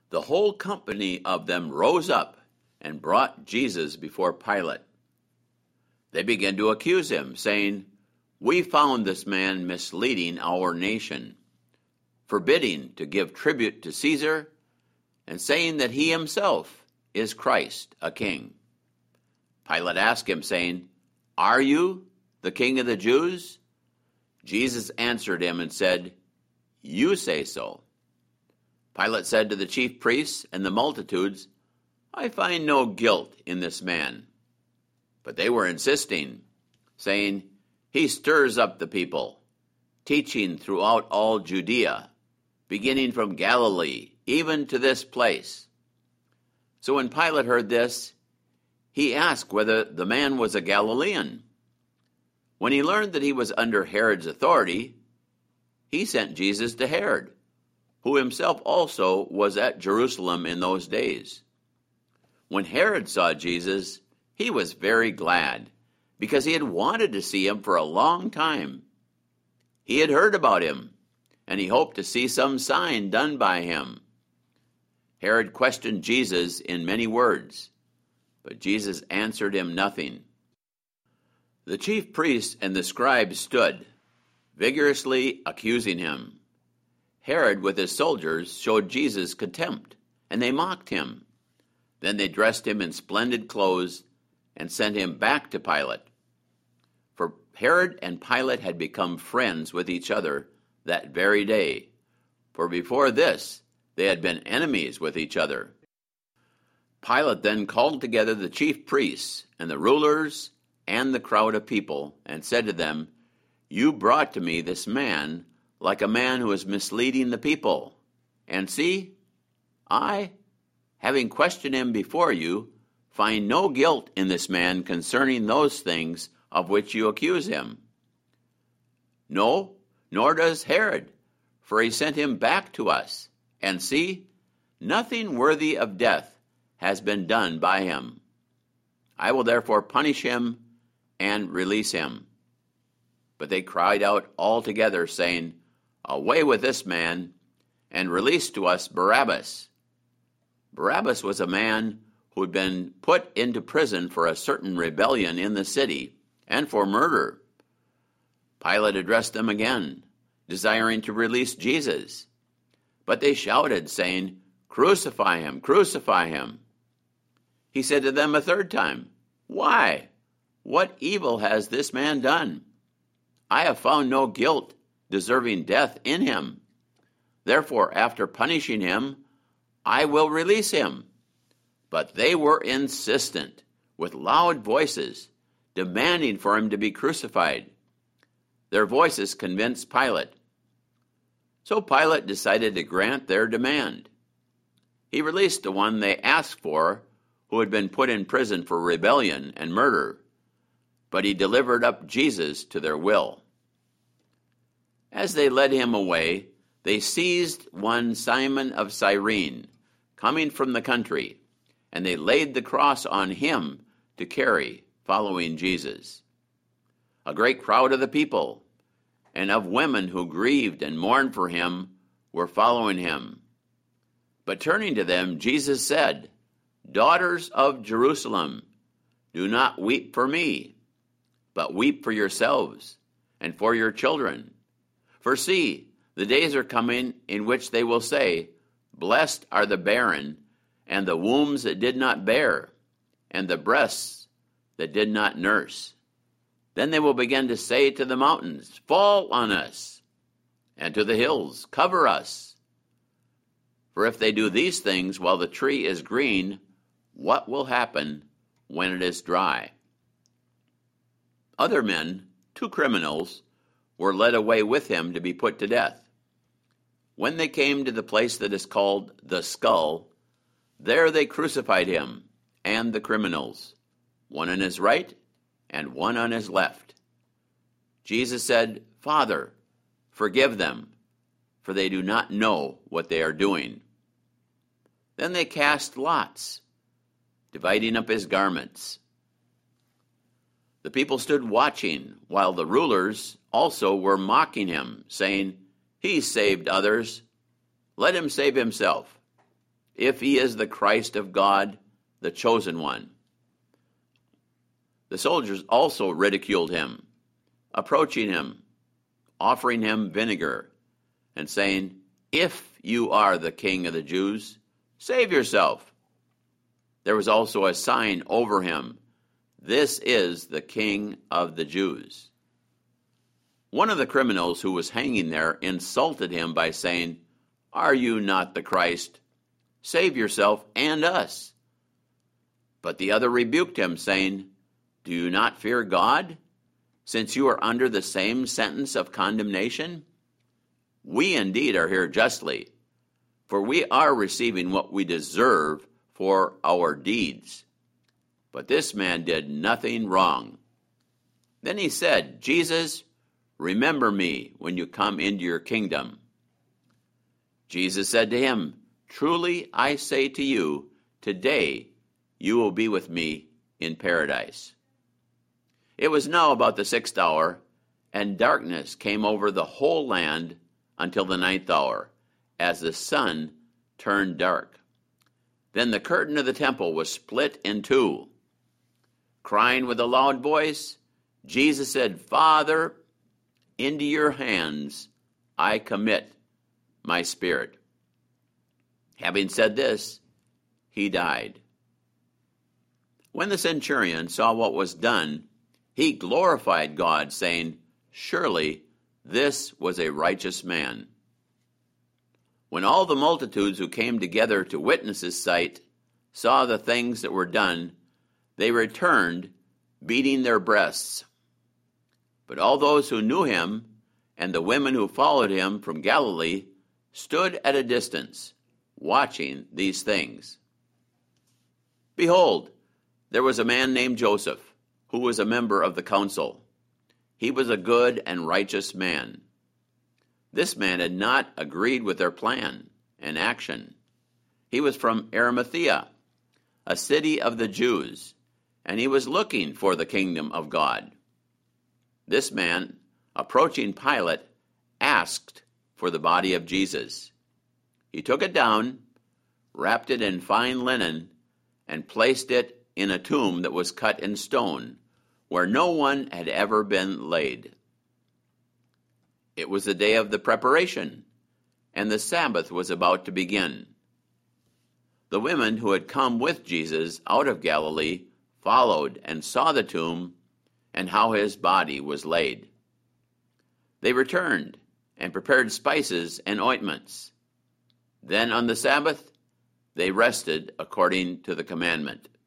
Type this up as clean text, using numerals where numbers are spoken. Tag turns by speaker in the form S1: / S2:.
S1: The whole company of them rose up and brought Jesus before Pilate. They began to accuse him, saying, "We found this man misleading our nation, forbidding to give tribute to Caesar, and saying that he himself is Christ, a king." Pilate asked him, saying, "Are you the king of the Jews?" Jesus answered him and said, "You say so." Pilate said to the chief priests and the multitudes, "I find no guilt in this man." But they were insisting, saying, "He stirs up the people, teaching throughout all Judea, beginning from Galilee, even to this place." So when Pilate heard this, he asked whether the man was a Galilean. When he learned that he was under Herod's authority, he sent Jesus to Herod, who himself also was at Jerusalem in those days. When Herod saw Jesus, he was very glad, because he had wanted to see him for a long time. He had heard about him, and he hoped to see some sign done by him. Herod questioned Jesus in many words, but Jesus answered him nothing. The chief priests and the scribes stood, vigorously accusing him. Herod with his soldiers showed Jesus contempt, and they mocked him. Then they dressed him in splendid clothes and sent him back to Pilate. For Herod and Pilate had become friends with each other that very day, for before this they had been enemies with each other. Pilate then called together the chief priests and the rulers and the crowd of people and said to them, "You brought to me this man like a man who is misleading the people. And see, I, having questioned him before you, find no guilt in this man concerning those things of which you accuse him. No, nor does Herod, for he sent him back to us. And see, nothing worthy of death has been done by him. I will therefore punish him and release him." But they cried out all together, saying, "Away with this man, and release to us Barabbas." Barabbas was a man who had been put into prison for a certain rebellion in the city and for murder. Pilate addressed them again, desiring to release Jesus. But they shouted, saying, "Crucify him, crucify him." He said to them a third time, "Why? What evil has this man done? I have found no guilt deserving death in him. Therefore, after punishing him, I will release him." But they were insistent, with loud voices, demanding for him to be crucified. Their voices convinced Pilate. So Pilate decided to grant their demand. He released the one they asked for, who had been put in prison for rebellion and murder, but he delivered up Jesus to their will. As they led him away, they seized one Simon of Cyrene, coming from the country, and they laid the cross on him to carry, following Jesus. A great crowd of the people and of women who grieved and mourned for him were following him. But turning to them, Jesus said, "Daughters of Jerusalem, do not weep for me, but weep for yourselves and for your children. For see, the days are coming in which they will say, 'Blessed are the barren, and the wombs that did not bear, and the breasts that did not nurse.' Then they will begin to say to the mountains, 'Fall on us,' and to the hills, 'Cover us.' For if they do these things while the tree is green, what will happen when it is dry?" Other men, 2 criminals, were led away with him to be put to death. When they came to the place that is called the Skull, there they crucified him and the criminals, one on his right and one on his left. Jesus said, "Father, forgive them, for they do not know what they are doing." Then they cast lots, dividing up his garments. The people stood watching, while the rulers also were mocking him, saying, "He saved others. Let him save himself, if he is the Christ of God, the chosen one." The soldiers also ridiculed him, approaching him, offering him vinegar, and saying, "If you are the king of the Jews, save yourself." There was also a sign over him, "This is the King of the Jews." One of the criminals who was hanging there insulted him by saying, "Are you not the Christ? Save yourself and us." But the other rebuked him, saying, "Do you not fear God, since you are under the same sentence of condemnation? We indeed are here justly, for we are receiving what we deserve for our deeds. But this man did nothing wrong." Then he said, "Jesus, remember me when you come into your kingdom." Jesus said to him, "Truly I say to you, today you will be with me in paradise." It was now about the 6th hour, and darkness came over the whole land until the 9th hour, as the sun turned dark. Then the curtain of the temple was split in two. Crying with a loud voice, Jesus said, "Father, into your hands I commit my spirit." Having said this, he died. When the centurion saw what was done, he glorified God, saying, "Surely this was a righteous man." When all the multitudes who came together to witness his sight saw the things that were done, they returned, beating their breasts. But all those who knew him and the women who followed him from Galilee stood at a distance, watching these things. Behold, there was a man named Joseph, who was a member of the council. He was a good and righteous man. This man had not agreed with their plan and action. He was from Arimathea, a city of the Jews, and he was looking for the kingdom of God. This man, approaching Pilate, asked for the body of Jesus. He took it down, wrapped it in fine linen, and placed it in a tomb that was cut in stone, where no one had ever been laid. It was the day of the preparation, and the Sabbath was about to begin. The women who had come with Jesus out of Galilee followed and saw the tomb and how his body was laid. They returned and prepared spices and ointments. Then on the Sabbath, they rested according to the commandment.